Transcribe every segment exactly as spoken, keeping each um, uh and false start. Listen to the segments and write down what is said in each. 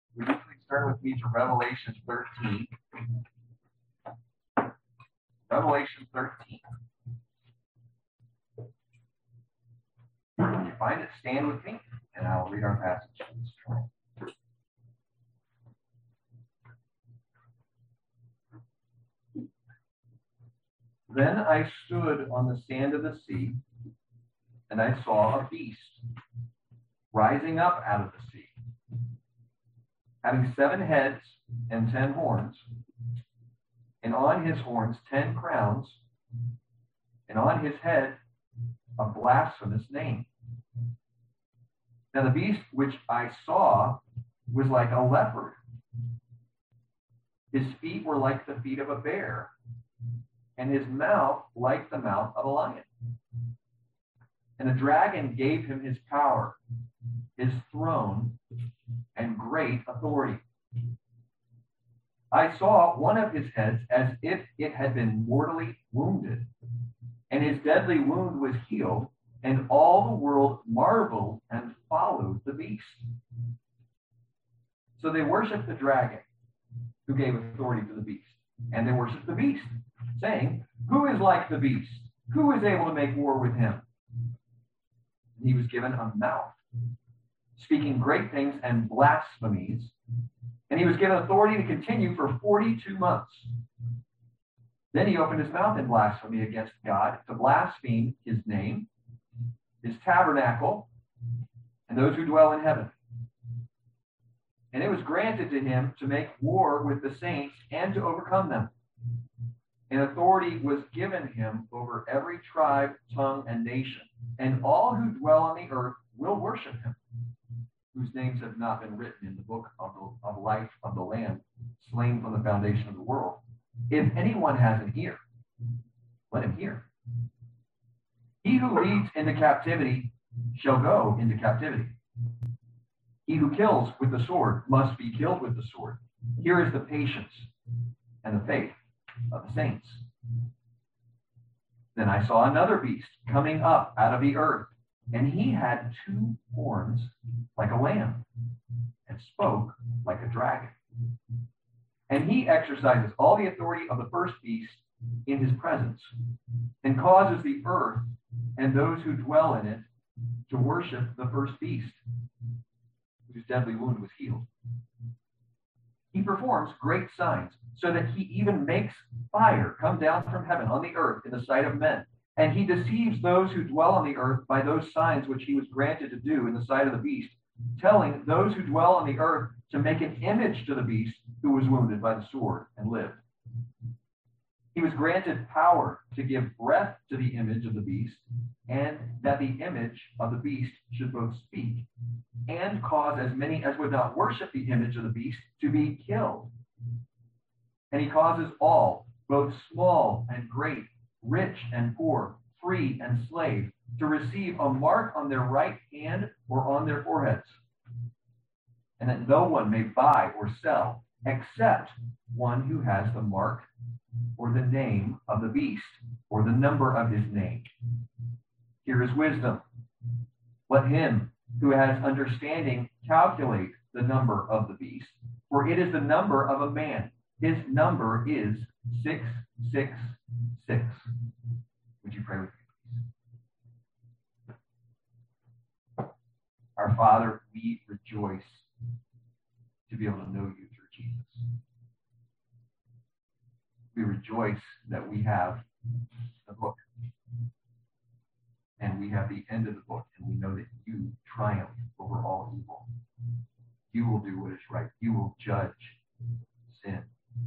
Would you please turn with me to Revelation thirteen? Revelation thirteen. When you find it, stand with me, and I'll read our passage this morning. Then I stood on the sand of the sea, and I saw a beast rising up out of the sea, having seven heads and ten horns, and on his horns ten crowns, and on his head a blasphemous name. Now the beast which I saw was like a leopard. His feet were like the feet of a bear, and his mouth like the mouth of a lion. And the dragon gave him his power, his throne, and great authority. I saw one of his heads as if it had been mortally wounded, and his deadly wound was healed, and all the world marveled and followed the beast. So they worshiped the dragon, who gave authority to the beast, and they worshiped the beast, saying, "Who is like the beast? Who is able to make war with him?" And he was given a mouth, speaking great things and blasphemies, and he was given authority to continue for forty-two months. Then he opened his mouth in blasphemy against God, to blaspheme his name, his tabernacle, and those who dwell in heaven. And it was granted to him to make war with the saints and to overcome them. And authority was given him over every tribe, tongue, and nation. And all who dwell on the earth will worship him, whose names have not been written in the book of, the, of life of the Lamb, slain from the foundation of the world. If anyone has an ear, let him hear. He who leads into captivity shall go into captivity. He who kills with the sword must be killed with the sword. Here is the patience and the faith of the saints. Then I saw another beast coming up out of the earth, and he had two horns like a lamb, and spoke like a dragon. And he exercises all the authority of the first beast in his presence, and causes the earth and those who dwell in it to worship the first beast, whose deadly wound was healed. He performs great signs, so that he even makes fire come down from heaven on the earth in the sight of men. And he deceives those who dwell on the earth by those signs which he was granted to do in the sight of the beast, telling those who dwell on the earth to make an image to the beast who was wounded by the sword and lived. He was granted power to give breath to the image of the beast, and that the image of the beast should both speak and cause as many as would not worship the image of the beast to be killed. And he causes all, both small and great, rich and poor, free and slave, to receive a mark on their right hand or on their foreheads, and that no one may buy or sell except one who has the mark or the name of the beast or the number of his name. Here is wisdom. Let him who has understanding calculate the number of the beast, for it is the number of a man. His number is six six six. Would you pray with me, please? Our Father, we rejoice to be able to know you through Jesus. We rejoice that we have the book, and we have the end of the book, and we know that you triumph over all evil. You will do what is right. You will judge sin.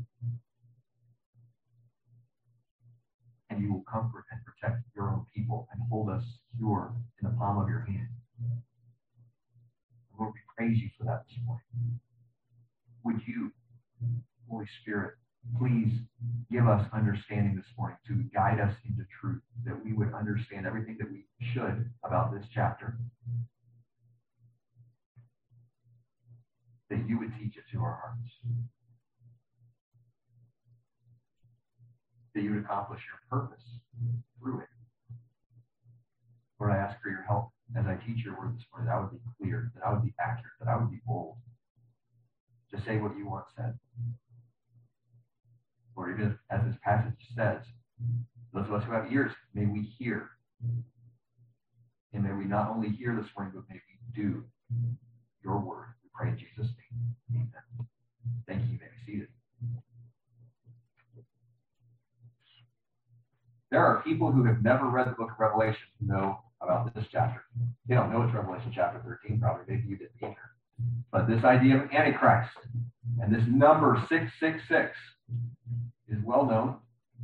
And you will comfort and protect your own people and hold us secure in the palm of your hand. Lord, we praise you for that this morning. Would you, Holy Spirit, please give us understanding this morning to guide us into truth, that we would understand everything that we should about this chapter, that you would teach it to our hearts, that you would accomplish your purpose through it. Lord, I ask for your help as I teach your word this morning, that I would be clear, that I would be accurate, that I would be bold, to say what you want said. Or even as this passage says, those of us who have ears, may we hear. And may we not only hear this morning, but may we do your word. We pray in Jesus' name. Amen. Thank you. You may be seated. There are people who have never read the book of Revelation who know about this chapter. They don't know it's Revelation chapter thirteen, probably. Maybe you didn't either. But this idea of Antichrist and this number six six six is well known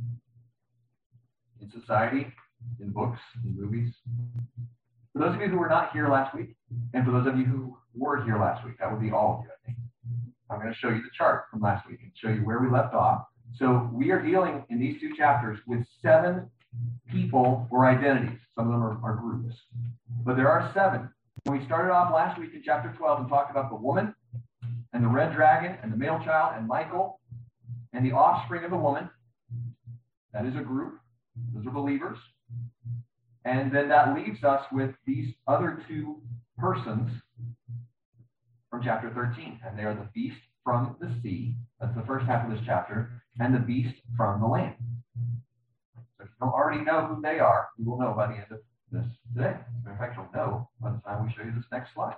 in society, in books, in movies. For those of you who were not here last week, and for those of you who were here last week, that would be all of you, I think. I'm going to show you the chart from last week and show you where we left off. So we are dealing in these two chapters with seven people or identities. Some of them are, are groups, but there are seven. We started off last week in chapter twelve and talked about the woman and the red dragon and the male child and Michael and the offspring of the woman. That is a group. Those are believers. And then that leaves us with these other two persons from chapter thirteen. And they are the beast from the sea. That's the first half of this chapter. And the beast from the land. So if you don't already know who they are, you will know by the end of this today. In fact, you'll know by the time we show you this next slide.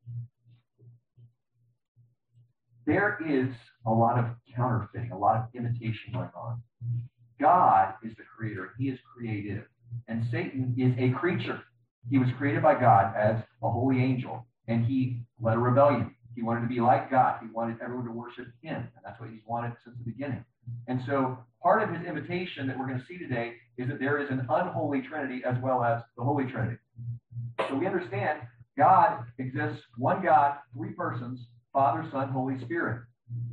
There is a lot of counterfeiting, a lot of imitation going on. God is the creator. He is creative. And Satan is a creature. He was created by God as a holy angel, and he led a rebellion. He wanted to be like God. He wanted everyone to worship him, and that's what he's wanted since the beginning. And so part of his invitation that we're going to see today is that there is an unholy Trinity as well as the Holy Trinity. So we understand God exists, one God, three persons, Father, Son, Holy Spirit.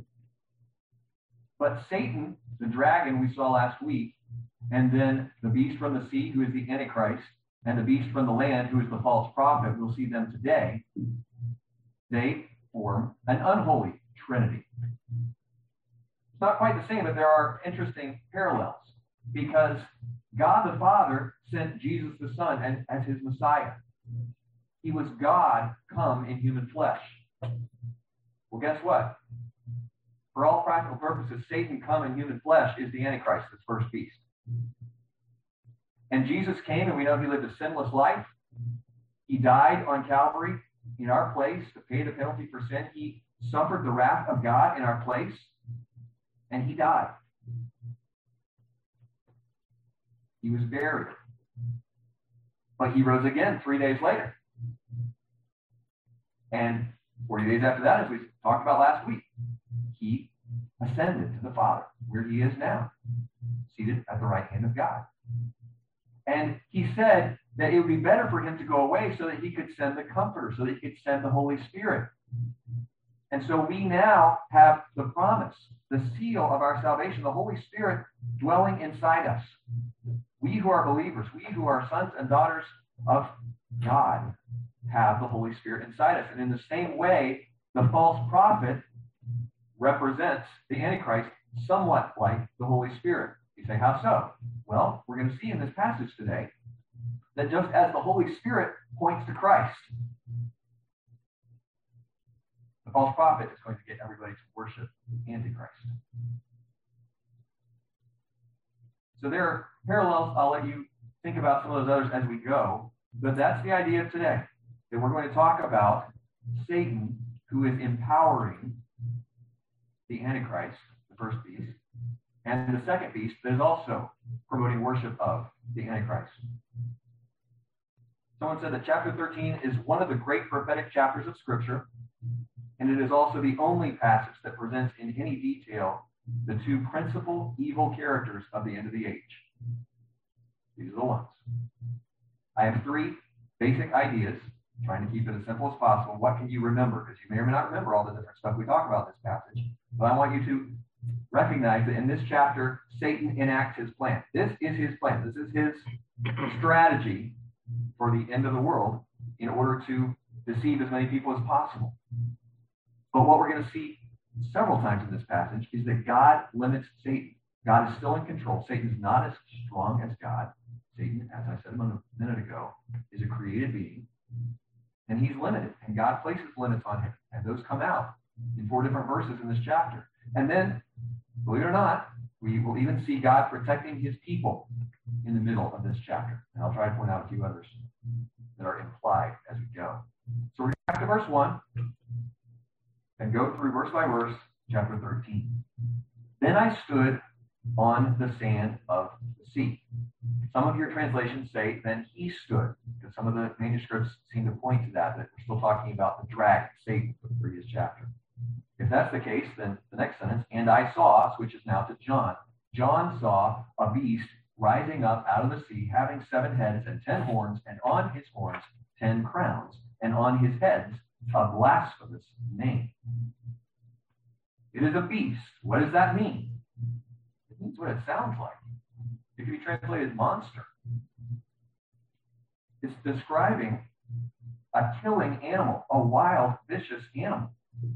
But Satan, the dragon we saw last week, and then the beast from the sea, who is the Antichrist, and the beast from the land, who is the false prophet, we'll see them today, they form an unholy Trinity. It's not quite the same, but there are interesting parallels, because God the Father sent Jesus the Son as, as his Messiah. He was God come in human flesh. Well, guess what? For all practical purposes, Satan come in human flesh is the Antichrist, the first beast. And Jesus came, and we know he lived a sinless life. He died on Calvary in our place to pay the penalty for sin. He suffered the wrath of God in our place, and he died. He was buried. But he rose again three days later. And forty days after that, as we talked about last week, he ascended to the Father, where he is now, seated at the right hand of God. And he said that it would be better for him to go away so that he could send the Comforter, so that he could send the Holy Spirit. And so we now have the promise, the seal of our salvation, the Holy Spirit dwelling inside us. We who are believers, we who are sons and daughters of God, have the Holy Spirit inside us. And in the same way, the false prophet represents the Antichrist somewhat like the Holy Spirit. You say, how so? Well, we're going to see in this passage today that just as the Holy Spirit points to Christ, the false prophet is going to get everybody to worship Antichrist. So there are parallels. I'll let you think about some of those others as we go. But that's the idea of today, that we're going to talk about Satan, who is empowering the Antichrist, the first beast, and the second beast that is also promoting worship of the Antichrist. Someone said that chapter thirteen is one of the great prophetic chapters of Scripture, and it is also the only passage that presents in any detail the two principal evil characters of the end of the age. These are the ones. I have three basic ideas, trying to keep it as simple as possible. What can you remember? Because you may or may not remember all the different stuff we talk about in this passage. But I want you to recognize that in this chapter, Satan enacts his plan. This is his plan. This is his strategy for the end of the world in order to deceive as many people as possible. But what we're going to see several times in this passage is that God limits Satan. God is still in control. Satan is not as strong as God. Satan, as I said a minute ago, is a created being, and he's limited, and God places limits on him, and those come out in four different verses in this chapter. And then, believe it or not, we will even see God protecting his people in the middle of this chapter. And I'll try to point out a few others that are implied as we go. So we're back to verse one and go through verse by verse, chapter thirteen. Then I stood on the sand of the sea. Some of your translations say, then he stood, because some of the manuscripts seem to point to that, that we're still talking about the dragon, Satan, from the previous chapter. If that's the case, then the next sentence, and I saw, switches now to John. John saw a beast rising up out of the sea, having seven heads and ten horns, and on his horns ten crowns, and on his heads a blasphemous name. It is a beast. What does that mean? It means what it sounds like. It can be translated monster. It's describing a killing animal, a wild, vicious animal.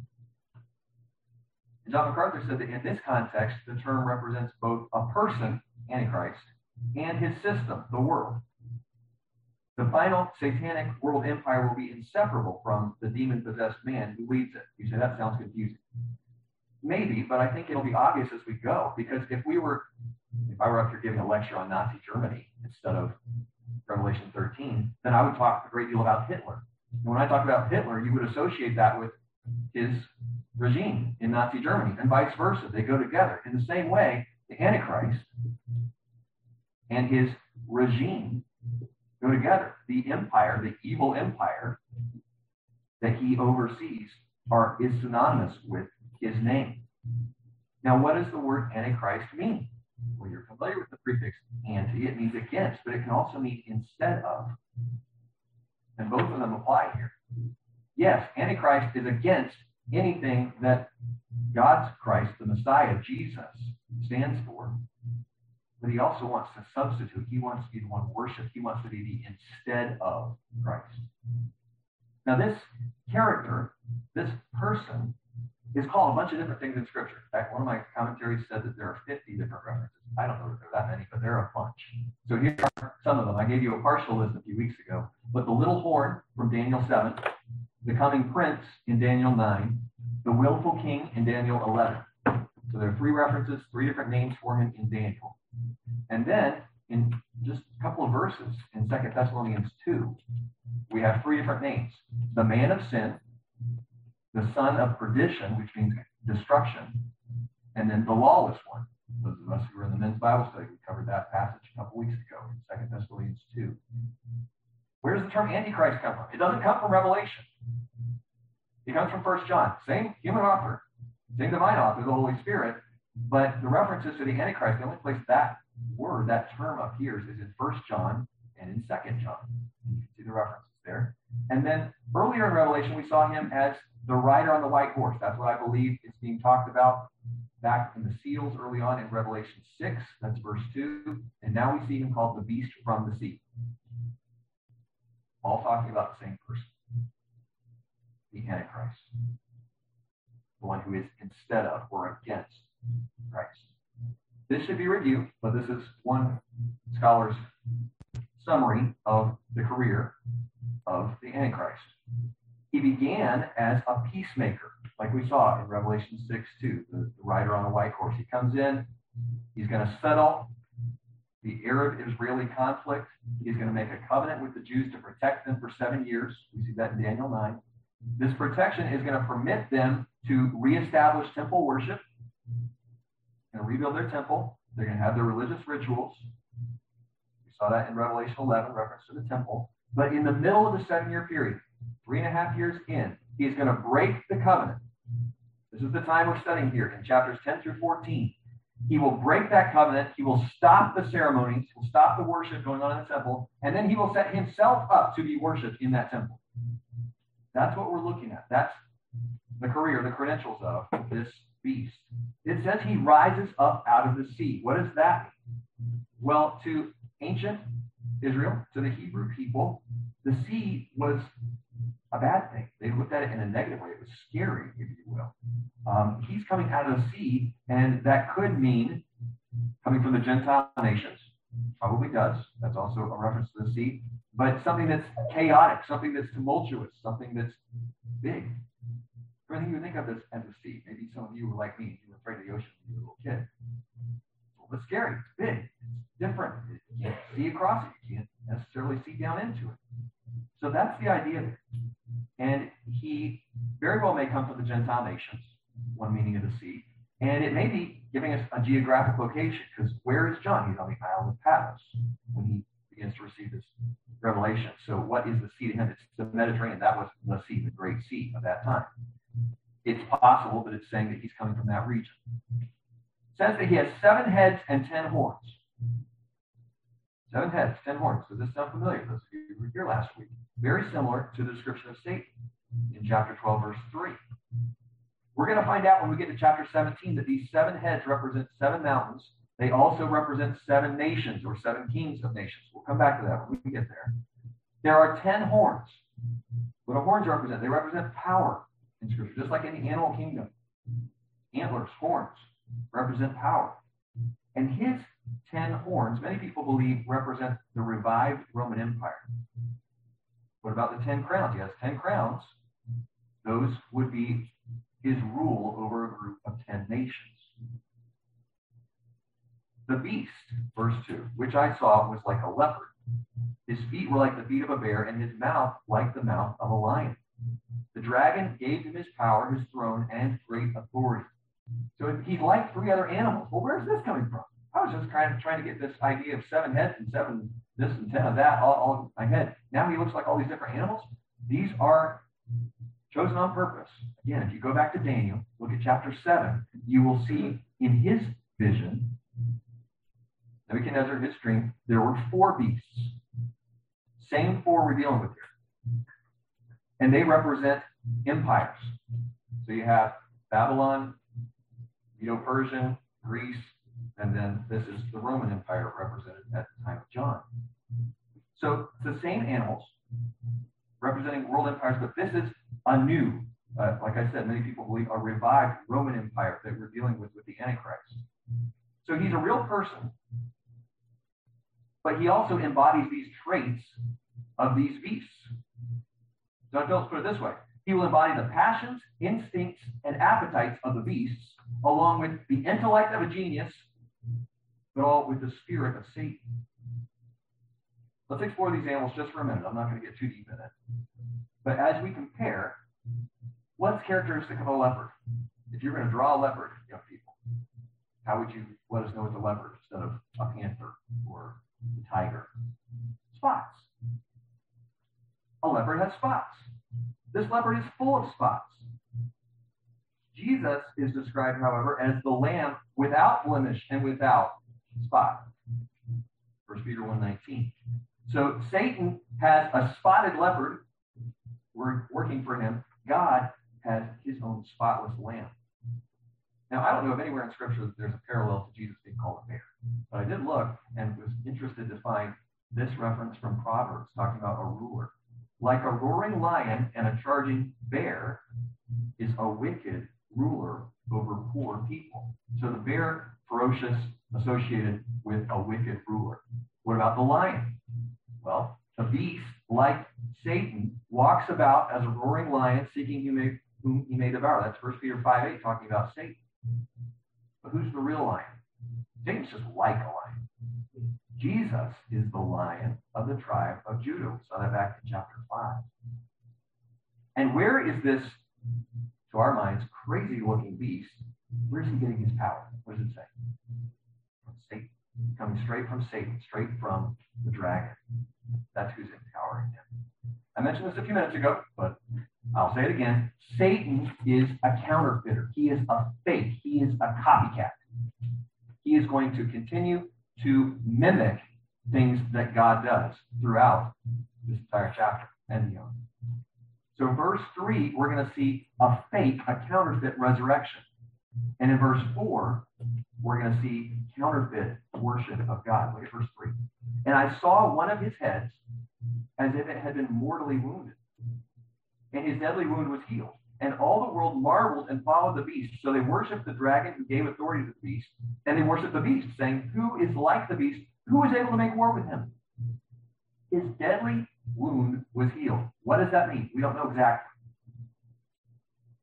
John MacArthur said that in this context, the term represents both a person, Antichrist, and his system, the world. The final satanic world empire will be inseparable from the demon-possessed man who leads it. You say, that sounds confusing. Maybe, but I think it'll be obvious as we go, because if we were, if I were up here giving a lecture on Nazi Germany instead of Revelation thirteen, then I would talk a great deal about Hitler. And when I talk about Hitler, you would associate that with his regime in Nazi Germany, and vice versa. They go together. In the same way, the Antichrist and his regime go together. The empire, the evil empire that he oversees, are is synonymous with his name. Now, what does the word Antichrist mean? Well, you're familiar with the prefix anti. It means against, but it can also mean instead of. And both of them apply here. Yes, Antichrist is against anything that God's Christ, the Messiah, Jesus, stands for. But he also wants to substitute. He wants to be the one worshipped. He wants to be the instead of Christ. Now, this character, this person, is called a bunch of different things in Scripture. In fact, one of my commentaries said that there are fifty different references. I don't know that there are that many, but there are a bunch. So here are some of them. I gave you a partial list a few weeks ago. But the little horn from Daniel seven, the coming prince in Daniel nine, the willful king in Daniel eleven. So there are three references, three different names for him in Daniel. And then in just a couple of verses in Second Thessalonians two, we have three different names. The man of sin, the son of perdition, which means destruction, and then the lawless one. Those of us who were in the men's Bible study, we covered that passage a couple weeks ago in Second Thessalonians two. Where does the term Antichrist come from? It doesn't come from Revelation. It comes from First John. Same human author, same divine author, the Holy Spirit, but the references to the Antichrist, the only place that word, that term appears is in First John and in Second John. You can see the references there. And then earlier in Revelation, we saw him as the rider on the white horse. That's what I believe is being talked about back in the seals early on in Revelation six. That's verse two. And now we see him called the beast from the sea. All talking about the same person, the Antichrist, the one who is instead of or against Christ. This should be reviewed, but this is one scholar's summary of the career of the Antichrist. He began as a peacemaker, like we saw in Revelation six two, the, the rider on a white horse. He comes in, he's going to settle the Arab-Israeli conflict. He's going to make a covenant with the Jews to protect them for seven years. We see that in Daniel nine. This protection is going to permit them to reestablish temple worship, going to rebuild their temple. They're going to have their religious rituals. We saw that in Revelation eleven, reference to the temple. But in the middle of the seven-year period, three and a half years in, he's going to break the covenant. This is the time we're studying here in chapters ten through fourteen. He will break that covenant. He will stop the ceremonies. He will stop the worship going on in the temple. And then he will set himself up to be worshipped in that temple. That's what we're looking at. That's the career, the credentials of this beast. It says he rises up out of the sea. What does that mean? Well, to ancient Israel, to the Hebrew people, the sea was a bad thing. They looked at it in a negative way. It was scary, if you will. Um, he's coming out of the sea, and that could mean coming from the Gentile nations. Probably does. That's also a reference to the sea. But something that's chaotic, something that's tumultuous, something that's big. I think you would think of this as a sea. Maybe some of you were like me. You were afraid of the ocean when you were a little kid. It's a little bit scary. It's big. It's different. You can't see across it. You can't necessarily see down into it. So that's the idea there. And he very well may come from the Gentile nations, one meaning of the sea. And it may be giving us a geographic location, because where is John? He's on the island of Patmos when he begins to receive this revelation. So what is the sea to him? It's the Mediterranean. That was the sea, the great sea of that time. It's possible that it's saying that he's coming from that region. It says that he has seven heads and ten horns. Seven heads, ten horns. Does this sound familiar? Those of you who were here last week. Very similar to the description of Satan in chapter twelve, verse three. We're going to find out when we get to chapter seventeen that these seven heads represent seven mountains. They also represent seven nations or seven kings of nations. We'll come back to that when we get there. There are ten horns. What do horns represent? They represent power in Scripture, just like in the animal kingdom. Antlers, horns, represent power. And his ten horns, many people believe, represent the revived Roman Empire. What about the ten crowns? He has ten crowns. Those would be his rule over a group of ten nations. The beast, verse two, which I saw was like a leopard. His feet were like the feet of a bear, and his mouth like the mouth of a lion. The dragon gave him his power, his throne, and great authority. So he's like three other animals. Well, where's this coming from? I was just kind of trying to get this idea of seven heads and seven this and ten of that all, all in my head. Now he looks like all these different animals. These are chosen on purpose. Again, if you go back to Daniel, look at chapter seven, you will see in his vision, Nebuchadnezzar, his dream, there were four beasts. Same four we're dealing with here. And they represent empires. So you have Babylon, Medo-Persian, Greece, and then this is the Roman Empire represented at the time of John. So it's the same animals representing world empires, but this is a new, uh, like I said, many people believe a revived Roman Empire that we're dealing with with the Antichrist. So he's a real person, but he also embodies these traits of these beasts. John Phillips put it this way: he will embody the passions, instincts, and appetites of the beasts, along with the intellect of a genius, but all with the spirit of Satan. Let's explore these animals just for a minute. I'm not going to get too deep in it. But as we compare, what's characteristic of a leopard? If you're going to draw a leopard, young people, how would you let us know it's a leopard instead of a panther or a tiger? Spots. A leopard has spots. This leopard is full of spots. Jesus is described, however, as the lamb without blemish and without spot. First Peter one nineteen. So Satan has a spotted leopard working for him. God has his own spotless lamb. Now, I don't know of anywhere in Scripture that there's a parallel to Jesus being called a bear. But I did look and was interested to find this reference from Proverbs talking about a ruler. Like a roaring lion and a charging bear is a wicked ruler over poor people. So the bear, ferocious, associated with a wicked ruler. What about the lion? Well, the beast, like Satan, walks about as a roaring lion, seeking whom, may, whom he may devour. That's First Peter five eight, talking about Satan. But who's the real lion? Satan's just like a lion. Jesus is the lion of the tribe of Judah. We saw that back in chapter five. And where is this, to our minds, crazy-looking beast? Where's he getting his power? What does it say? From Satan. Coming straight from Satan, straight from the dragon. That's who's empowering him. I mentioned this a few minutes ago, but I'll say it again. Satan is a counterfeiter. He is a fake. He is a copycat. He is going to continue to mimic things that God does throughout this entire chapter and beyond. So in verse three, we're going to see a fake, a counterfeit resurrection. And in verse four, we're going to see counterfeit worship of God. Look at verse three. And I saw one of his heads as if it had been mortally wounded, and his deadly wound was healed. And all the world marveled and followed the beast. So they worshiped the dragon who gave authority to the beast, and they worshiped the beast, saying, who is like the beast? Who is able to make war with him? His deadly wound was healed. What does that mean? We don't know exactly.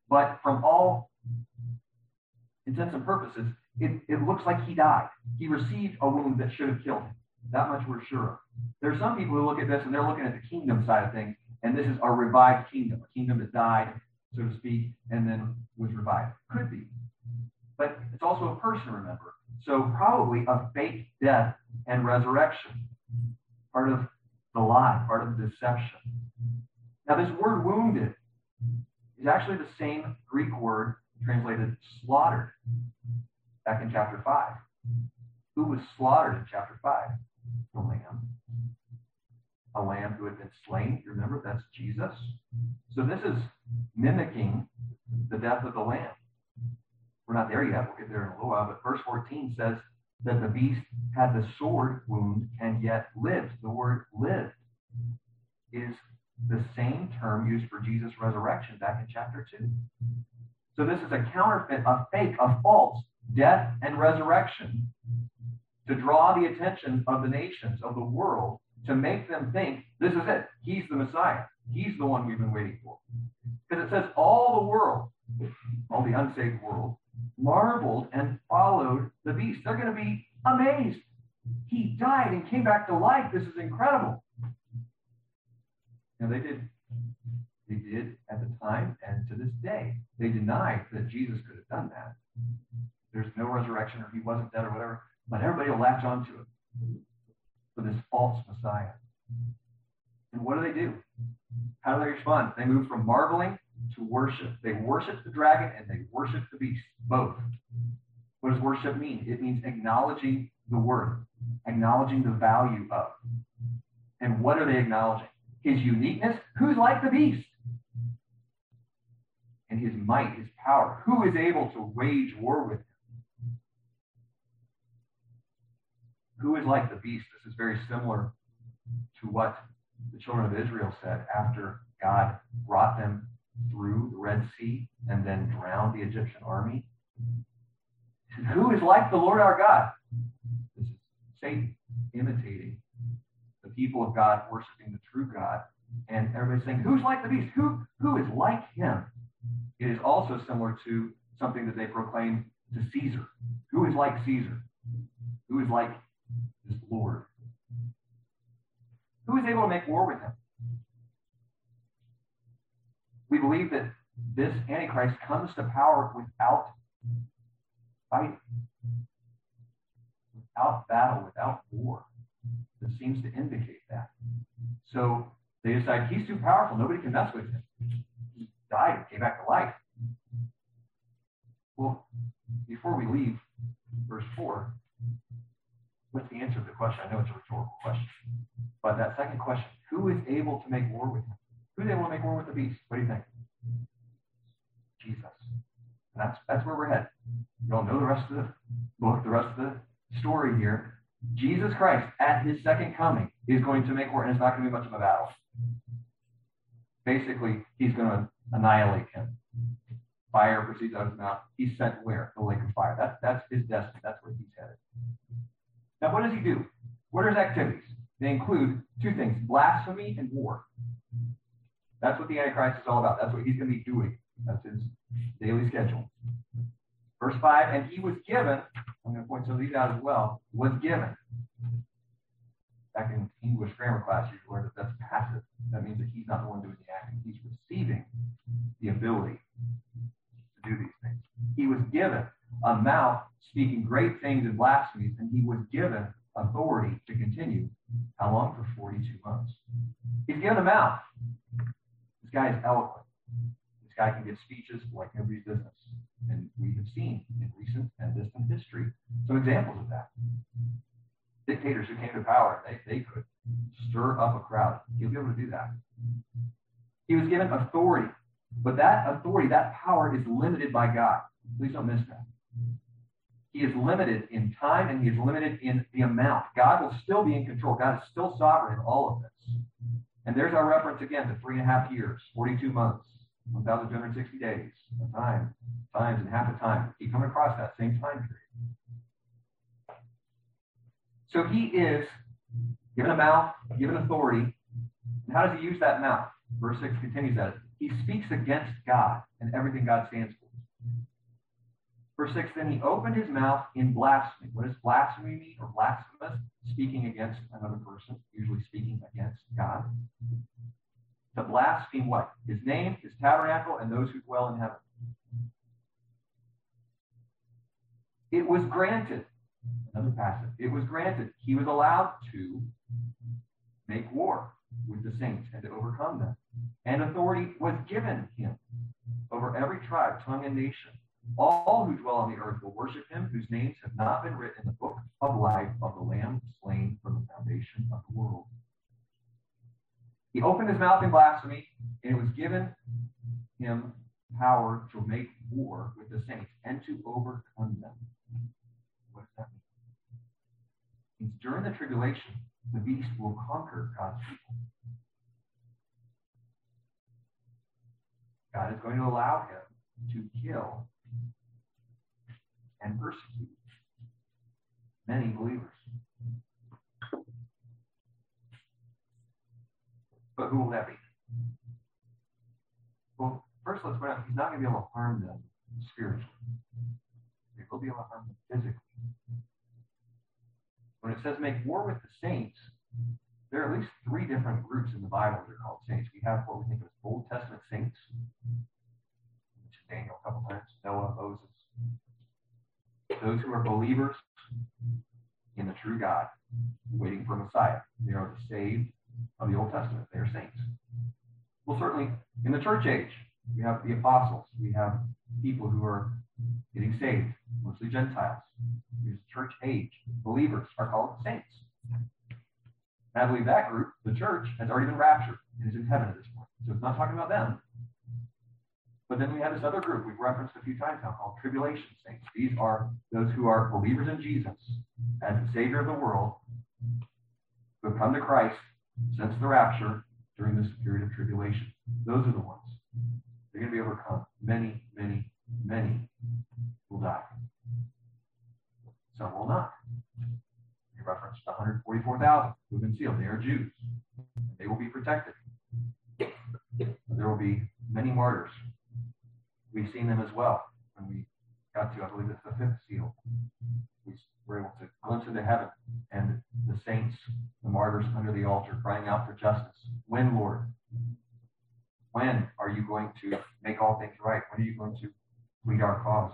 But from all intents and purposes, it, it looks like he died. He received a wound that should have killed him. That much we're sure of. There are some people who look at this and they're looking at the kingdom side of things, and this is a revived kingdom, a kingdom that died, so to speak, and then was revived. Could be. But it's also a person, remember. So probably a fake death and resurrection. Part of the lie, part of the deception. Now, this word wounded is actually the same Greek word translated slaughtered back in chapter five. Who was slaughtered in chapter five? The lamb. A lamb who had been slain. You remember, that's Jesus. So this is mimicking the death of the lamb. We're not there yet. We'll get there in a little while. But verse fourteen says that the beast had the sword wound and yet lived. The word lived is the same term used for Jesus' resurrection back in chapter two. So this is a counterfeit, a fake, a false death and resurrection to draw the attention of the nations, of the world, to make them think this is it. He's the Messiah. He's the one we've been waiting for. Because it says all the world, all the unsaved world, marveled and followed the beast. They're going to be amazed. He died and came back to life. This is incredible. And they did. They did at the time and to this day. They denied that Jesus could have done that. There's no resurrection, or he wasn't dead, or whatever. But everybody will latch onto it for this false Messiah. And what do they do? How do they respond? They move from marveling to worship. They worship the dragon and they worship the beast, both. What does worship mean? It means acknowledging the worth, acknowledging the value of. And what are they acknowledging? His uniqueness. Who's like the beast? And his might, his power. Who is able to wage war with him? Who is like the beast? This is very similar to what the children of Israel said after God brought them through the Red Sea and then drowned the Egyptian army. Who is like the Lord our God? This is Satan imitating the people of God, worshiping the true God. And everybody's saying, who's like the beast? Who, who is like him? It is also similar to something that they proclaim to Caesar. Who is like Caesar? Who is like this Lord? Who is able to make war with him? We believe that this Antichrist comes to power without fighting, without battle, without war. It seems to indicate that. So they decide he's too powerful. Nobody can mess with him. He died and came back to life. Well, before we leave verse four, what's the answer to the question? I know it's a rhetorical question. But that second question, who is able to make war with him? Who's able to make war with the beast? What do you think? Jesus. And that's that's where we're headed. You all know the rest of the book, the rest of the story here. Jesus Christ, at his second coming, is going to make war, and it's not going to be much of a battle. Basically, he's going to annihilate him. Fire proceeds out of his mouth. He's sent where? The lake of fire. That's that's his destiny. That's where he's headed. Now, what does he do? What are his activities? They include two things: blasphemy and war. That's what the Antichrist is all about. That's what he's going to be doing. That's his daily schedule. Verse five, and he was given, I'm going to point some of these out as well, was given. Back in English grammar class, you learned that that's passive. That means that he's not the one doing the acting. He's receiving the ability to do these things. He was given a mouth speaking great things and blasphemies, and he was given authority to continue. How long? For forty-two months. He's given a mouth. This guy is eloquent. This guy can give speeches like nobody's business. And we have seen in recent and distant history some examples of that. Dictators who came to power, they, they could stir up a crowd. He'll be able to do that. He was given authority, but that authority, that power is limited by God. Please don't miss that. He is limited in time and he is limited in the amount. God will still be in control. God is still sovereign in all of this. And there's our reference again to three and a half years, forty-two months, one thousand two hundred sixty days, a time, times and half a time. Keep coming across that same time period. So he is given a mouth, given authority. And how does he use that mouth? Verse six continues that. he speaks against God and everything God stands for. Verse six, then he opened his mouth in blasphemy. What does blasphemy mean, or blasphemous? Speaking against another person, usually speaking against God. To blaspheme what? His name, his tabernacle, and those who dwell in heaven. It was granted, another passage, it was granted, he was allowed to make war with the saints and to overcome them. And authority was given him over every tribe, tongue, and nation. All who dwell on the earth will worship him, whose names have not been written in the book of life of the Lamb slain from the foundation of the world. He opened his mouth in blasphemy, and it was given him power to make war with the saints and to overcome them. What does that mean? It means during the tribulation, the beast will conquer God's people. God is going to allow him to kill and persecute many believers. But who will that be? Well, first let's point out, he's not going to be able to harm them spiritually. He will be able to harm them physically. When it says make war with the saints, there are at least three different groups in the Bible that are called saints. We have what we think of as Old Testament saints. Daniel a couple times, Noah, Moses. Those who are believers in the true God, waiting for Messiah. They are the saved of the Old Testament. They are saints. Well, certainly in the church age, we have the apostles. We have people who are getting saved, mostly Gentiles. There's church age. Believers are called saints. And I believe that group, the church, has already been raptured and is in heaven at this point. So it's not talking about them. But then we have this other group we've referenced a few times now called tribulation saints. These are those who are believers in Jesus as the Savior of the world, who have come to Christ since the rapture during this period of tribulation. Those are the ones. They're going to be overcome. Many, many, many will die. Some will not. We referenced one hundred forty-four thousand who have been sealed. They are Jews. They will be protected. There will be many martyrs. We've seen them as well when we got to, I believe it's the fifth seal. We were able to glimpse into heaven and the saints, the martyrs under the altar, crying out for justice. When, Lord? When are you going to make all things right? When are you going to plead our cause?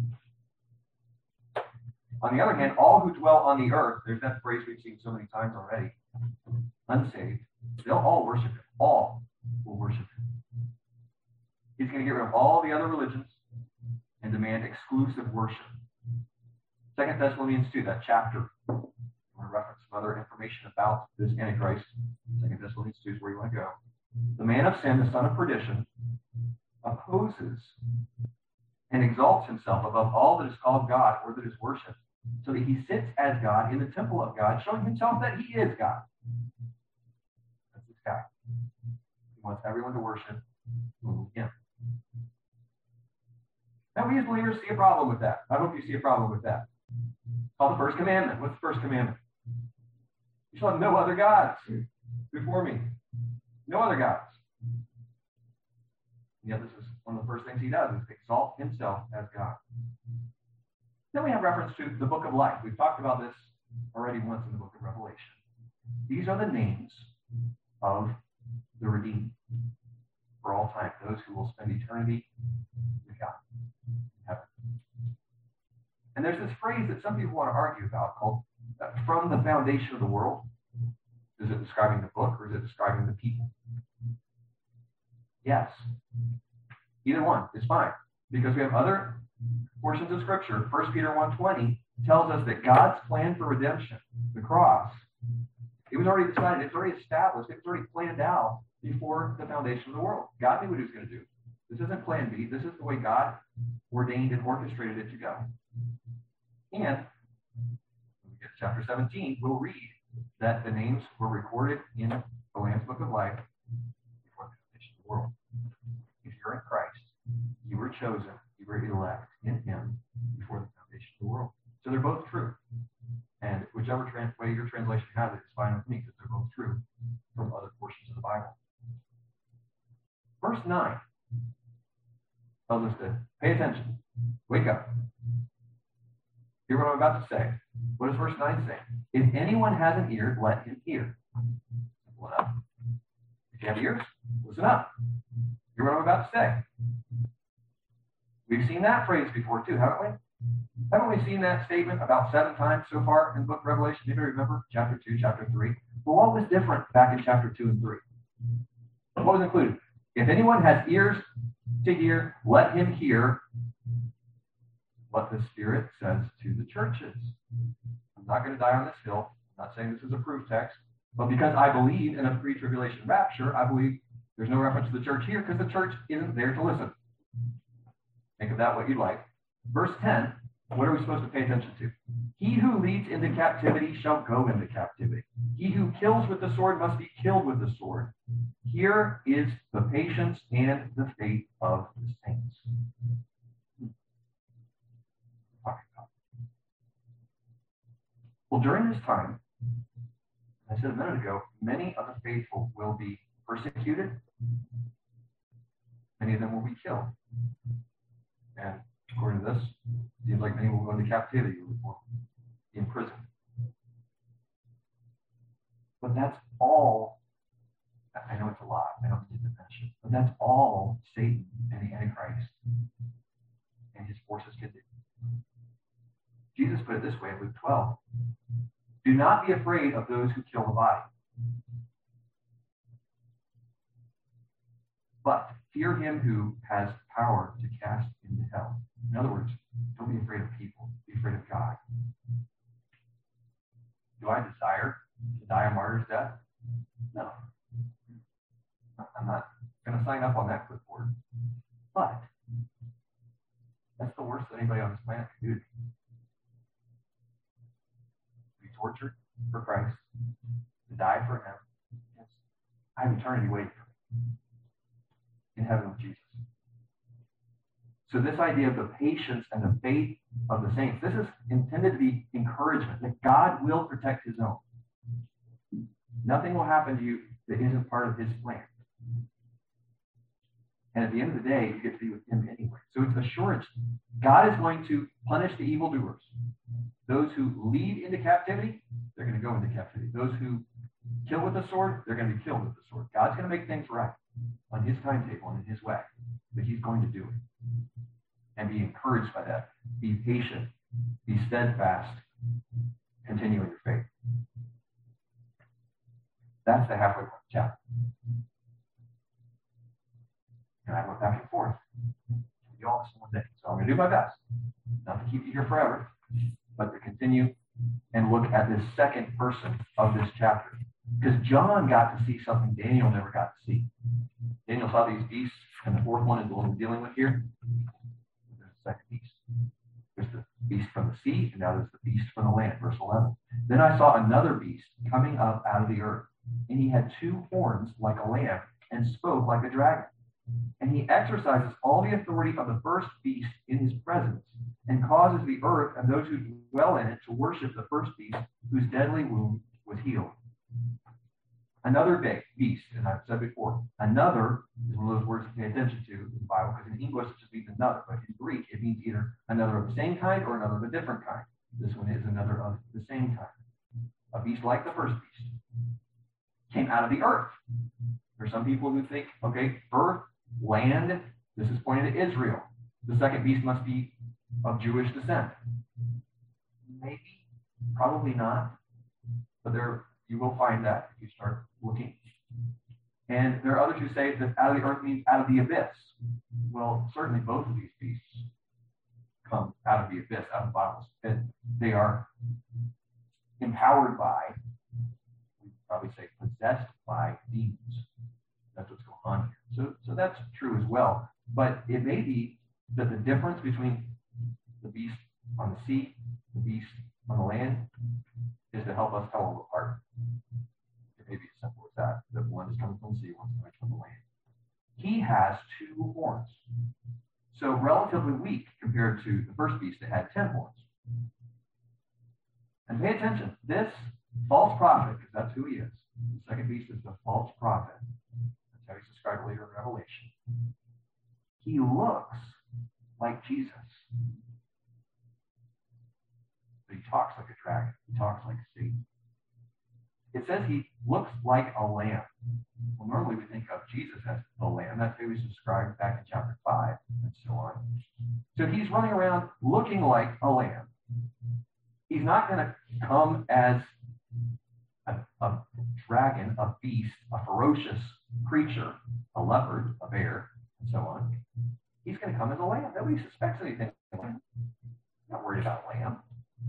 On the other hand, all who dwell on the earth, there's that phrase we've seen so many times already, unsaved, they'll all worship him. All will worship him. He's going to get rid of all the other religions and demand exclusive worship. Second Thessalonians two, that chapter. I want to reference some other information about this Antichrist. Second Thessalonians two is where you want to go. The man of sin, the son of perdition, opposes and exalts himself above all that is called God or that is worshipped, so that he sits as God in the temple of God, showing himself that he is God. That's this guy. He wants everyone to worship only him. Now, we as believers see a problem with that. I hope you see a problem with that. It's called the first commandment. What's the first commandment? You shall have no other gods before me. No other gods. And yet, this is one of the first things he does, is exalt himself as God. Then we have reference to the book of life. We've talked about this already once in the book of Revelation. These are the names of the redeemed for all time, those who will spend eternity with God in heaven. And there's this phrase that some people want to argue about called uh, from the foundation of the world. Is it describing the book or is it describing the people? Yes. Either one is fine. Because we have other portions of Scripture. First Peter one twenty tells us that God's plan for redemption, the cross, it was already decided, it's already established, it was already planned out before the foundation of the world. God knew what he was going to do. This isn't plan B. This is the way God ordained and orchestrated it to go. And when we get to chapter seventeen, we'll read that the names were recorded in the Lamb's Book of Life before the foundation of the world. If you're in Christ, you were chosen, you were elect in him before the foundation of the world. So they're both true. And whichever trans- way your translation has it is fine with me because they're both true from other portions of the Bible. Verse nine Hear what I'm about to say. What does verse nine say? If anyone has an ear, let him hear. Simple enough. If you have ears, listen up. Hear what I'm about to say. We've seen that phrase before too, haven't we? Haven't we seen that statement about seven times so far in the book of Revelation? Do you remember? Chapter two, chapter three. But what was different back in chapter two and three? What was included? If anyone has ears to hear, let him hear what the Spirit says to the churches. I'm not going to die on this hill. I'm not saying this is a proof text, but because I believe in a pre-tribulation rapture, I believe there's no reference to the church here because the church isn't there to listen. Think of that what you like. Verse ten, what are we supposed to pay attention to? He who leads into captivity shall go into captivity. He who kills with the sword must be killed with the sword. Here is the patience and the faith of the saints. Well, during this time, I said a minute ago, many of the faithful will be persecuted. Many of them will be killed. And according to this, it seems like many will go into captivity or in prison. But that's all, I know it's a lot, I don't need to mention, but that's all Satan and the Antichrist and his forces can do. Jesus put it this way in Luke twelve. Do not be afraid of those who kill the body, but fear him who has power to cast into hell. In other words, don't be afraid of people. Be afraid of God. Do I desire to die a martyr's death? No. I'm not going to sign up on that clipboard. But that's the worst that anybody on this planet can do to me. Be tortured for Christ, to die for him. Yes. I have eternity waiting for me in heaven with Jesus. So this idea of the patience and the faith of the saints, this is intended to be encouragement that God will protect his own. Nothing will happen to you that isn't part of his plan. And at the end of the day, you get to be with him anyway. So it's assurance. God is going to punish the evildoers. Those who lead into captivity, they're going to go into captivity. Those who kill with the sword, they're going to be killed with the sword. God's going to make things right on his timetable and in his way. But he's going to do it. And be encouraged by that. Be patient. Be steadfast. Continue in your faith. That's the halfway point chapter. And I went back and forth. You all this one day. So I'm going to do my best. Not to keep you here forever, but to continue and look at this second person of this chapter. Because John got to see something Daniel never got to see. Daniel saw these beasts, and the fourth one is the one we're dealing with here. There's the second beast. There's the beast from the sea, and now there's the beast from the land, verse eleven. Then I saw another beast coming up out of the earth, and he had two horns like a lamb, and spoke like a dragon. And he exercises all the authority of the first beast in his presence, and causes the earth and those who dwell in it to worship the first beast, whose deadly wound was healed. Another big beast, and I've said before, another is one of those words to pay attention to in the Bible, because in English it just means another, but in Greek it means either another of the same kind or another of a different kind. This one is another of the same kind. A beast like the first beast came out of the earth. There are some people who think, okay, earth, land, this is pointing to Israel. The second beast must be of Jewish descent. Maybe, probably not, but there you will find that if you start looking. And there are others who say that out of the earth means out of the abyss. Well, certainly both of these beasts come out of the abyss, out of the bottomless pit. They are empowered by, we probably say possessed by demons. That's what's going on here. So, so that's true as well. But it may be that the difference between the beast on the sea, the beast on the land, is to help us tell them apart. It may be as simple as that, that one is coming from the sea, one is coming from the land. He has two horns. So relatively weak compared to the first beast that had ten horns. And pay attention, this false prophet, because that's who he is. The second beast is the false prophet. That's how he's described later in Revelation. He looks like Jesus. talks like a dragon. He talks like Satan. It says he looks like a lamb. Well, normally we think of Jesus as the lamb. That's who he's described back in chapter five and so on. So he's running around looking like a lamb. He's not going to come as a, a dragon, a beast, a ferocious creature, a leopard, a bear, and so on. He's going to come as a lamb. Nobody suspects anything. Not worried about lamb.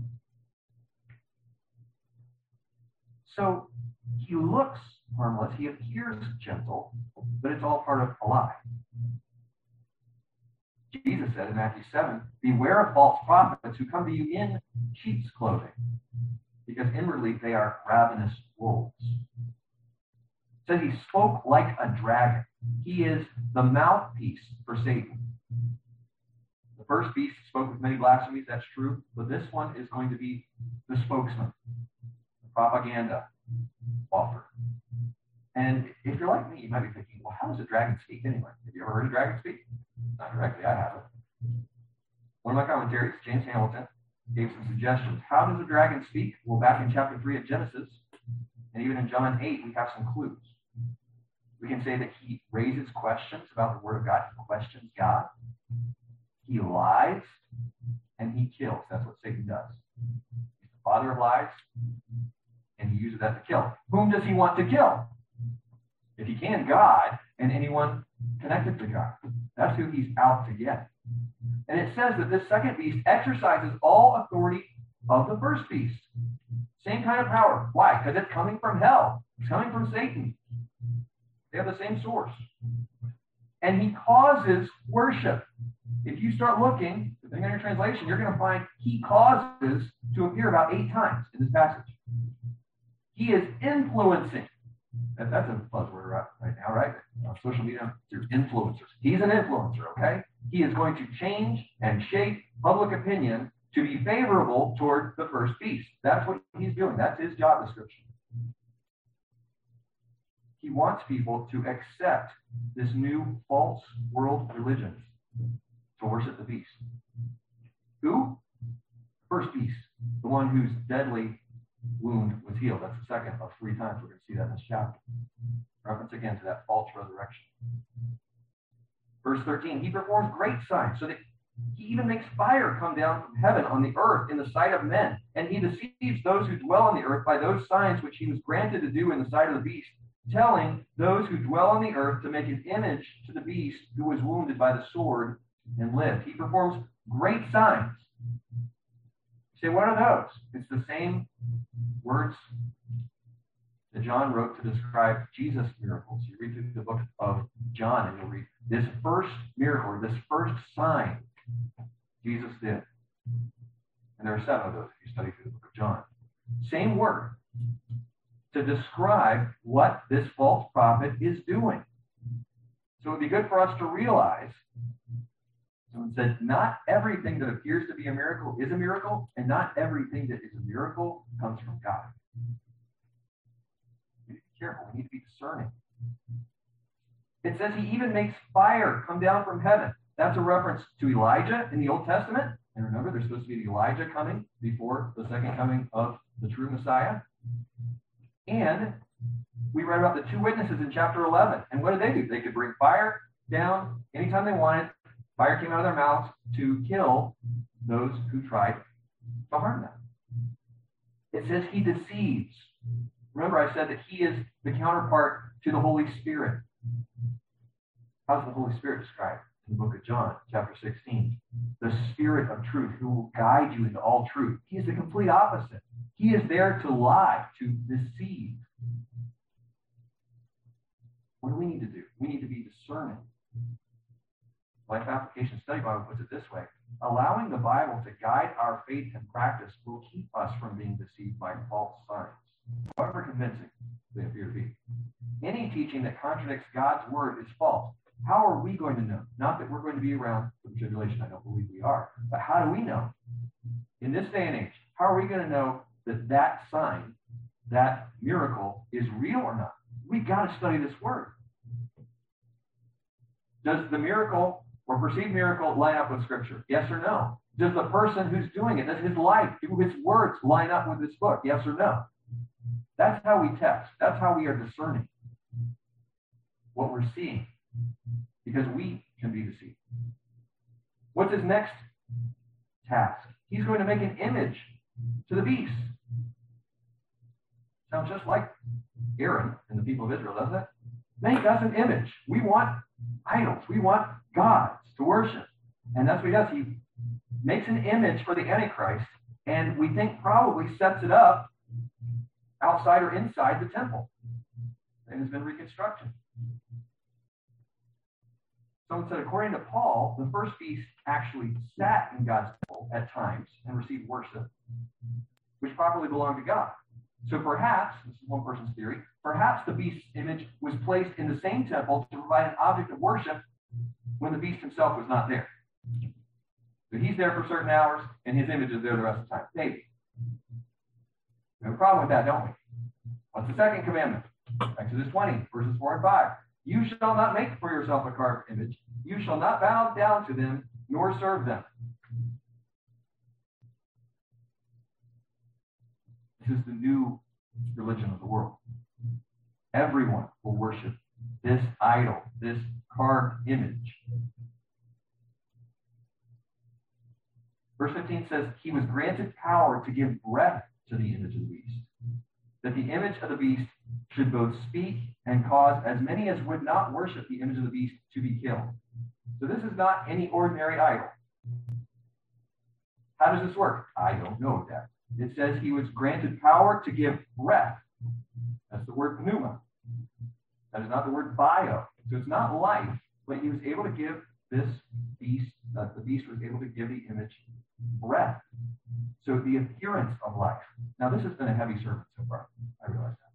So he looks harmless. He appears gentle, but it's all part of a lie. Jesus said in Matthew seven, beware of false prophets who come to you in sheep's clothing, because inwardly they are ravenous wolves. It says he spoke like a dragon. He is the mouthpiece for Satan. The first beast spoke with many blasphemies, that's true, but this one is going to be the spokesman, the propaganda offer. And if you're like me, you might be thinking, well, how does a dragon speak anyway? Have you ever heard a dragon speak? Not directly, I haven't. One of my commentaries, James Hamilton, gave some suggestions. How does a dragon speak? Well, back in chapter three of Genesis, and even in John eight, we have some clues. We can say that he raises questions about the word of God. He questions God. He lies, and he kills. That's what Satan does. He's the father of lies, and he uses that to kill. Whom does he want to kill? If he can, God and anyone connected to God. That's who he's out to get. And it says that this second beast exercises all authority of the first beast. Same kind of power. Why? Because it's coming from hell. It's coming from Satan. They have the same source. And he causes worship. If you start looking, depending on your translation, you're going to find he causes to appear about eight times in this passage. He is influencing. That, that's a buzzword right, right now, right? On social media, there's influencers. He's an influencer, okay? He is going to change and shape public opinion to be favorable toward the first beast. That's what he's doing. That's his job description. He wants people to accept this new false world religion to worship the beast. Who? First beast, the one whose deadly wound was healed. That's the second of three times we're going to see that in this chapter. Reference again to that false resurrection. Verse thirteen, he performs great signs so that he even makes fire come down from heaven on the earth in the sight of men. And he deceives those who dwell on the earth by those signs which he was granted to do in the sight of the beast, telling those who dwell on the earth to make an image to the beast who was wounded by the sword and lived. He performs great signs. You say, what are those? It's the same words that John wrote to describe Jesus' miracles. You read through the book of John and you'll read this first miracle, or this first sign Jesus did. And there are seven of those if you study through the book of John. Same word to describe what this false prophet is doing. So it would be good for us to realize, someone said, not everything that appears to be a miracle is a miracle, and not everything that is a miracle comes from God. We need to be careful. We need to be discerning. It says he even makes fire come down from heaven. That's a reference to Elijah in the Old Testament. And remember, there's supposed to be the Elijah coming before the second coming of the true Messiah. And we read about the two witnesses in chapter eleven. And what did they do? They could bring fire down anytime they wanted. Fire came out of their mouths to kill those who tried to harm them. It says he deceives. Remember, I said that he is the counterpart to the Holy Spirit. How's the Holy Spirit described in the book of John, chapter sixteen? The Spirit of truth who will guide you into all truth. He is the complete opposite. He is there to lie, to deceive. What do we need to do? We need to be discerning. Life Application Study Bible puts it this way. Allowing the Bible to guide our faith and practice will keep us from being deceived by false signs, however convincing they appear to be. Any teaching that contradicts God's word is false. How are we going to know? Not that we're going to be around for the tribulation. I don't believe we are. But how do we know? In this day and age, how are we going to know that that sign, that miracle is real or not? We've got to study this word. Does the miracle or perceived miracle line up with Scripture? Yes or no? Does the person who's doing it, does his life, do his words line up with this book? Yes or no? That's how we test. That's how we are discerning what we're seeing, because we can be deceived. What's his next task? He's going to make an image to the beast. Sounds just like Aaron and the people of Israel, doesn't it? Make us an image. We want idols. We want gods to worship. And that's what he does. He makes an image for the Antichrist, and we think probably sets it up outside or inside the temple. And has been reconstructed. Someone said, according to Paul, the first beast actually sat in God's temple at times and received worship, which properly belonged to God. So perhaps, this is one person's theory, perhaps the beast's image was placed in the same temple to provide an object of worship when the beast himself was not there. So he's there for certain hours, and his image is there the rest of the time. Maybe. We have a problem with that, don't we? What's the second commandment? Exodus twenty, verses four and five. You shall not make for yourself a carved image. You shall not bow down to them, nor serve them. This is the new religion of the world. Everyone will worship this idol, this carved image. Verse fifteen says, he was granted power to give breath to the image of the beast, that the image of the beast should both speak and cause as many as would not worship the image of the beast to be killed. So this is not any ordinary idol. How does this work? I don't know that. It says he was granted power to give breath. That's the word pneuma. That is not the word bio. So it's not life, but he was able to give this beast, uh, the beast was able to give the image breath. So the appearance of life. Now this has been a heavy sermon so far. I realize that.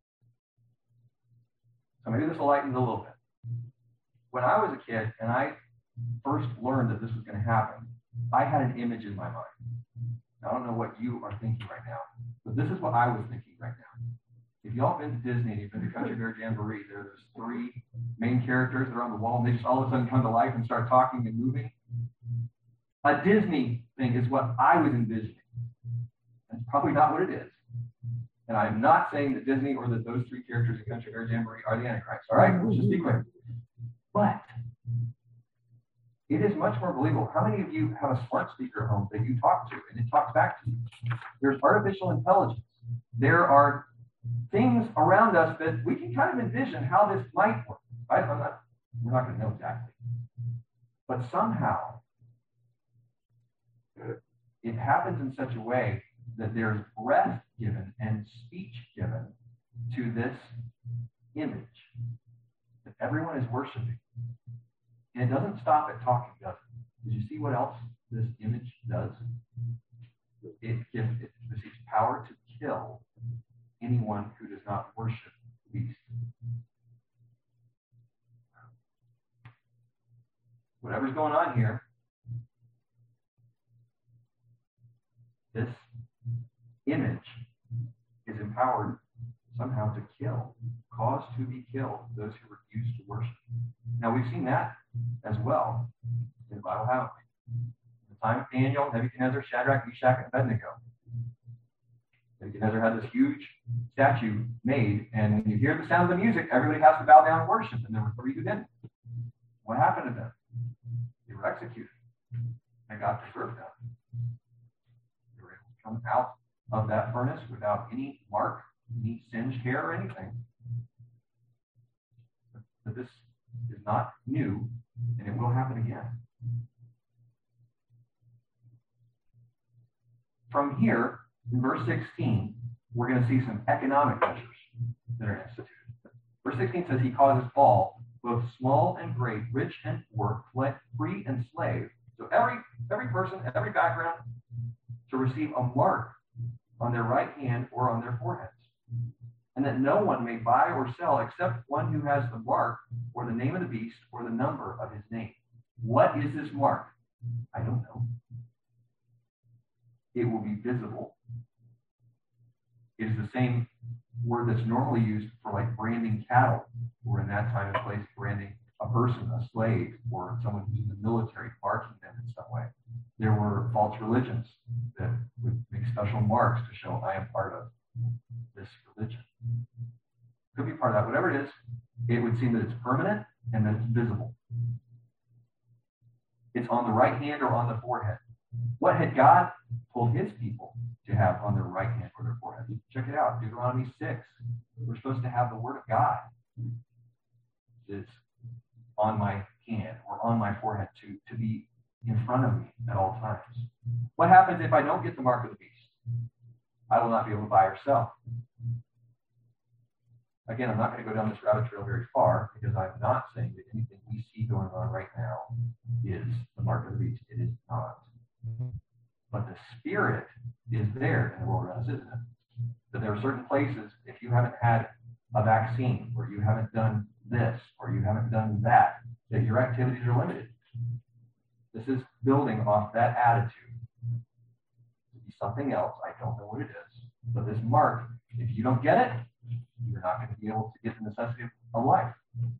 So maybe this will lighten it a little bit. When I was a kid and I first learned that this was going to happen, I had an image in my mind. I don't know what you are thinking right now, but this is what I was thinking right now. If y'all been to Disney and you've been to Country Bear Jamboree, there's three main characters that are on the wall and they just all of a sudden come to life and start talking and moving. A Disney thing is what I was envisioning. That's probably not what it is. And I'm not saying that Disney or that those three characters in Country Bear Jamboree are the Antichrist. All right? Let's just be clear. But it is much more believable. How many of you have a smart speaker at home that you talk to and it talks back to you? There's artificial intelligence. There are things around us that we can kind of envision how this might work. I, I'm not, we're not going to know exactly. But somehow, it happens in such a way that there's breath given and speech given to this image that everyone is worshiping. And it doesn't stop at talking, does it? Did you see what else this image does? It gives it receives power to kill anyone who does not worship the beast. Whatever's going on here, this image is empowered somehow to kill, cause to be killed those who refuse to worship. Now we've seen that as well in the Bible, haven't we? In the time of Daniel, Nebuchadnezzar, Shadrach, Meshach, and Abednego. Nebuchadnezzar had this huge statue made, and when you hear the sound of the music, everybody has to bow down and worship, and there were three who didn't. What happened to them? They were executed, and God preserved them. They were able to come out of that furnace without any mark, any singed hair, or anything. But this is not new, and it will happen again. From here, in verse sixteen, we're going to see some economic measures that are instituted. Verse sixteen says, he causes all, both small and great, rich and poor, free and slave. So every every person, every background, to receive a mark on their right hand or on their foreheads. And that no one may buy or sell except one who has the mark or the name of the beast or the number of his name. What is this mark? I don't know. It will be visible. It is the same word that's normally used for like branding cattle, or in that time and place, branding a person, a slave, or someone who's in the military, marking them in some way. There were false religions that would make special marks to show I am part of this religion. Could be part of that. Whatever it is, it would seem that it's permanent and that it's visible. It's on the right hand or on the forehead. What had God told his people to have on their right hand or their forehead? Check it out, Deuteronomy six. We're supposed to have the word of God is on my hand or on my forehead to, to be in front of me at all times. What happens if I don't get the mark of the beast? I will not be able to buy or sell. Again, I'm not going to go down this rabbit trail very far because I'm not saying that anything we see going on right now is the mark of the beast. It is not. But the spirit is there in the world around us, isn't it? That there are certain places, if you haven't had a vaccine, or you haven't done this, or you haven't done that, that your activities are limited. This is building off that attitude. To be something else, I don't know what it is. But this mark, if you don't get it, you're not going to be able to get the necessity of life.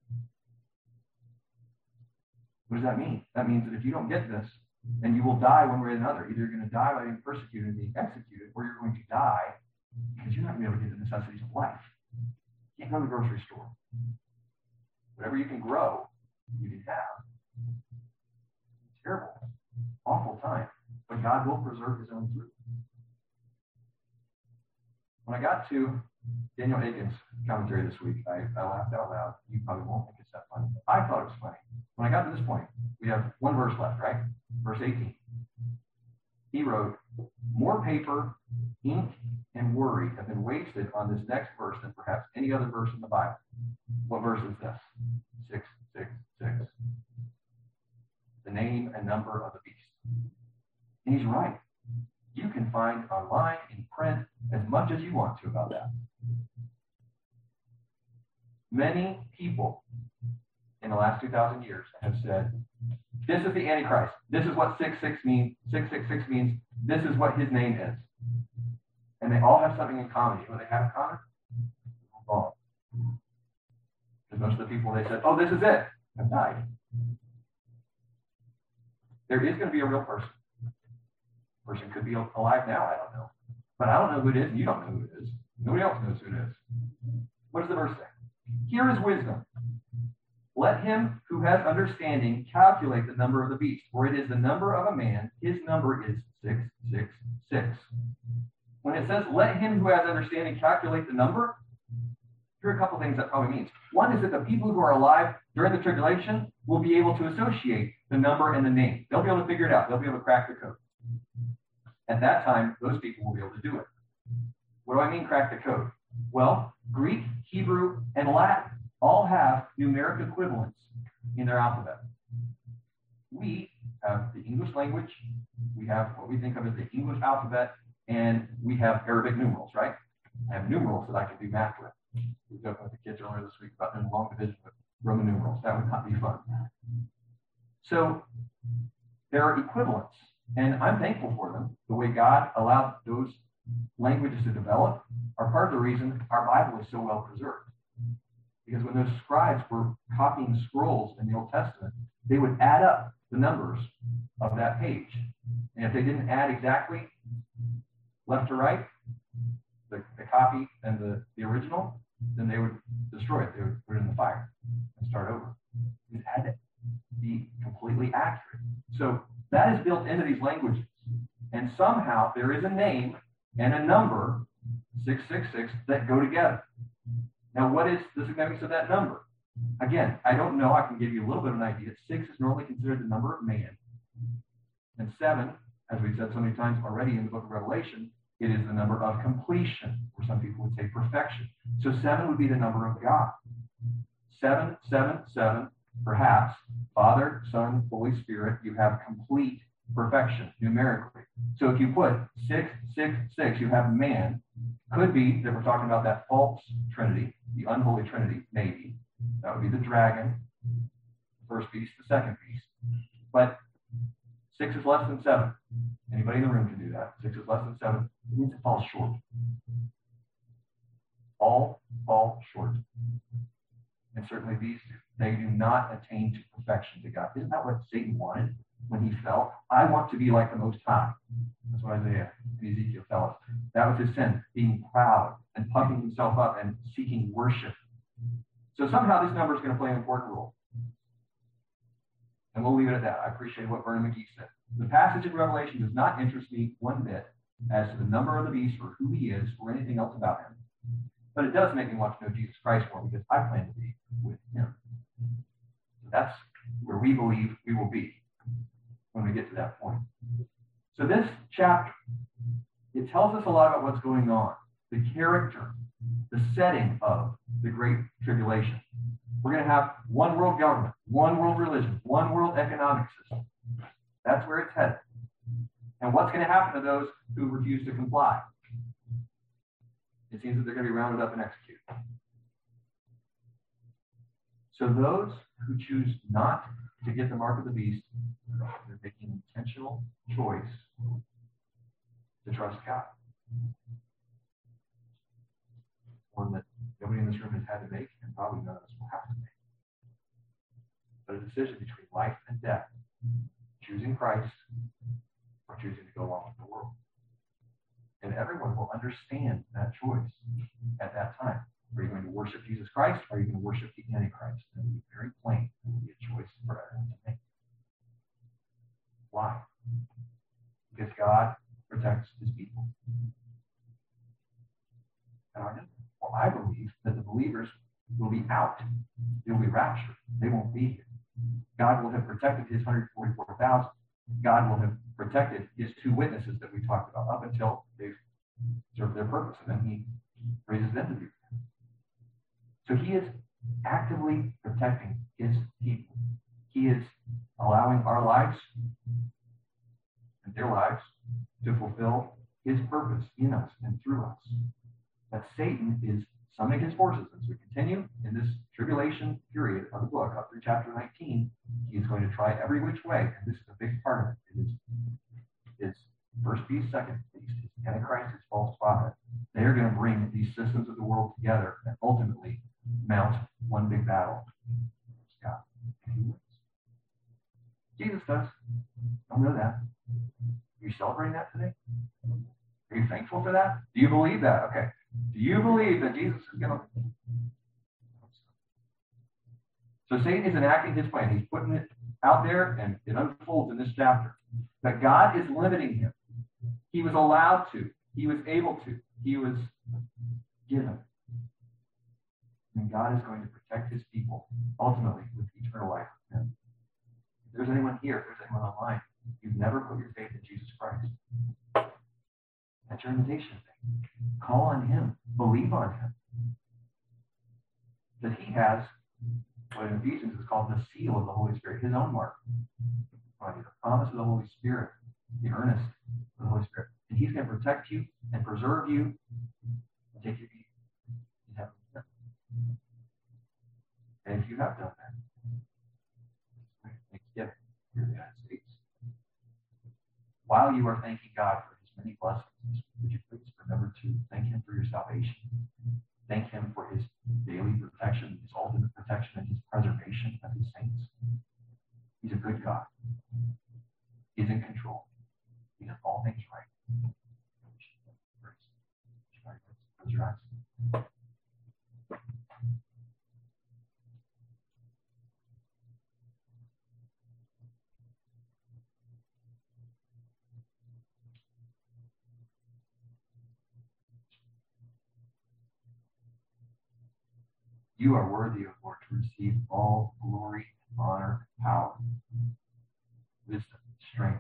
What does that mean? That means that if you don't get this, then you will die one way or another. Either you're going to die by being persecuted and being executed, or you're going to die because you're not going to be able to get the necessities of life. You can't go to the grocery store. Whatever you can grow, you can have. It's terrible, awful time. But God will preserve his own fruit. When I got to Daniel Hagen's commentary this week, I, I laughed out loud. You probably won't think it's that funny. I thought it was funny. When I got to this point, we have one verse left, right? Verse eighteen. He wrote, more paper, ink, and worry have been wasted on this next verse than perhaps any other verse in the Bible. What verse is this? six six six. The name and number of the beast. And he's right. You can find online, in print, as much as you want to about that. Many people in the last two thousand years have said, this is the Antichrist. This is what six six means. six six six means this is what his name is. And they all have something in common. You know what they have in common? Wrong. Because most of the people they said, oh, this is it, have died. There is going to be a real person. Person could be alive now, I don't know. But I don't know who it is, and you don't know who it is. Nobody else knows who it is. What does the verse say? Here is wisdom. Let him who has understanding calculate the number of the beast, for it is the number of a man. His number is six six six. When it says, let him who has understanding calculate the number, here are a couple things that probably means. One is that the people who are alive during the tribulation will be able to associate the number and the name. They'll be able to figure it out. They'll be able to crack the code. At that time, those people will be able to do it. What do I mean crack the code? Well, Greek, Hebrew, and Latin all have numeric equivalents in their alphabet. We have the English language, we have what we think of as the English alphabet, and we have Arabic numerals, right? I have numerals that I can do math with. We talked with the kids earlier this week about doing long division with Roman numerals. That would not be fun. So there are equivalents, and I'm thankful for them. The way God allowed those languages to develop are part of the reason our Bible is so well preserved. Because when those scribes were copying scrolls in the Old Testament, they would add up the numbers of that page. And if they didn't add exactly left to right, the, the copy and the, the original, then they would destroy it. They would put it in the fire and start over. It had to be completely accurate. So that is built into these languages. And somehow there is a name and a number, six six six, that go together. Now, what is the significance of that number? Again, I don't know. I can give you a little bit of an idea. Six is normally considered the number of man. And seven, as we've said so many times already in the book of Revelation, it is the number of completion, or some people would say perfection. So seven would be the number of God. Seven, seven, seven, perhaps, Father, Son, Holy Spirit, you have complete perfection numerically. So if you put six, six, six, you have man. Could be that we're talking about that false trinity, the unholy trinity, maybe. That would be the dragon, the first beast, the second beast. But six is less than seven. Anybody in the room can do that. Six is less than seven. It means it falls short. All fall short. And certainly these do. they do not attain to perfection to God. Isn't that what Satan wanted when he fell? I want to be like the Most High. That's what Isaiah and Ezekiel tell us. That was his sin, being proud and puffing himself up and seeking worship. So somehow this number is going to play an important role. And we'll leave it at that. I appreciate what Vernon McGee said. The passage in Revelation does not interest me one bit as to the number of the beast or who he is or anything else about him. But it does make me want to know Jesus Christ more because I plan to be with him. So that's where we believe we will be when we get to that point. So this chapter, it tells us a lot about what's going on, the character, the setting of the Great Tribulation. We're going to have one world government, one world religion, one world economic system. That's where it's headed. And what's going to happen to those who refuse to comply? It seems that they're going to be rounded up and executed. So those who choose not to get the mark of the beast, they're making an intentional choice to trust God. One that nobody in this room has had to make, and probably none of us will have to make. But a decision between life and death, choosing Christ or choosing to go along with the world. And everyone will understand that choice at that time. Are you going to worship Jesus Christ or are you going to worship the Antichrist? And it'll be very plain. It will be a choice for everyone to make. Why? Because God protects his people. And I, well, I believe that the believers will be out. They will be raptured. They won't be here. God will have protected his one hundred forty-four thousand. God will have protected his two witnesses that we talked about up until they've served their purpose. And then he raises them to be. So he is actively protecting his people. He is allowing our lives and their lives to fulfill his purpose in us and through us. But Satan is summoning his forces. As we continue in this tribulation period of the book, up through chapter nineteen, he is going to try every which way. And this is a big part of it. It is his first beast, second beast, his Antichrist, his false prophet. They are going to bring these systems of the world together and ultimately mount one big battle. God. And he wins. Jesus does. I know that. Are you celebrating that today? Are you thankful for that? Do you believe that? Okay. Do you believe that Jesus is going to... So Satan is enacting his plan. He's putting it out there, and it unfolds in this chapter. But God is limiting him. He was allowed to. He was able to. He was given. And God is going to protect his people, ultimately, with eternal life. And if there's anyone here, if there's anyone online, you've never put your faith in Jesus Christ. That's your invitation. Call on him. Believe on him. That he has what in Ephesians is called the seal of the Holy Spirit, his own mark. The promise of the Holy Spirit, the earnest of the Holy Spirit. And he's going to protect you and preserve you and take you in heaven. And if you have done that, Thanksgiving here in the United States, while you are thanking God for his many blessings, would you please remember to thank him for your salvation? Thank him for his daily protection, his ultimate protection, and his preservation of his saints. He's a good God. He's in control. He does all things right. Close your eyes. You are worthy, O Lord, to receive all glory, honor, power, wisdom, strength.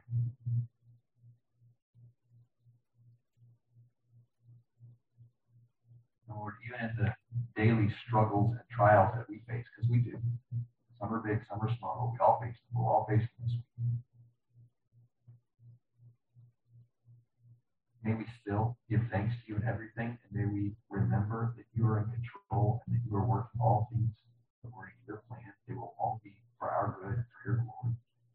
Lord, even in the daily struggles and trials that we face, because we do. Some are big, some are small, but we all face them. We'll all face them this week. May we still give thanks to you in everything, and may we remember that you are in control and that you are working all things according to your plan. They will all be for our good and for your glory.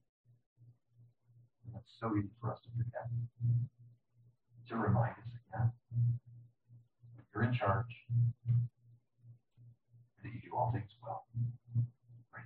And that's so easy for us to forget. To remind us again that you're in charge, and that you do all things well.